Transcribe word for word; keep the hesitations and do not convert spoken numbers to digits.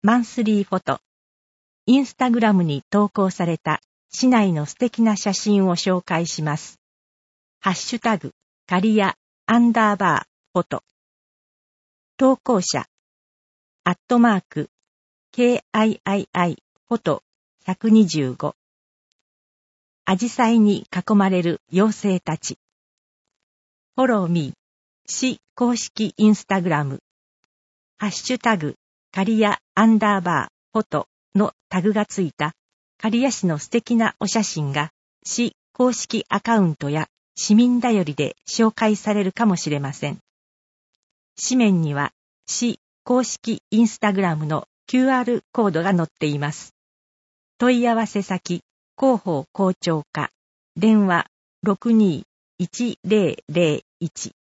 マンスリーフォト。インスタグラムに投稿された市内の素敵な写真を紹介します。ハッシュタグ、カリヤ、アンダーバー、フォト。投稿者、アットマーク、ケーアイアイアイ、フォトひゃくにじゅうご。アジサイに囲まれる妖精たち。フォローミー、市公式インスタグラム。ハッシュタグ、カリヤアンダーバー、フォトのタグがついた、刈谷市の素敵なお写真が、市公式アカウントや市民だよりで紹介されるかもしれません。紙面には、市公式インスタグラムの キューアール コードが載っています。問い合わせ先、広報広聴課、電話ろくにーいちゼロゼロいち。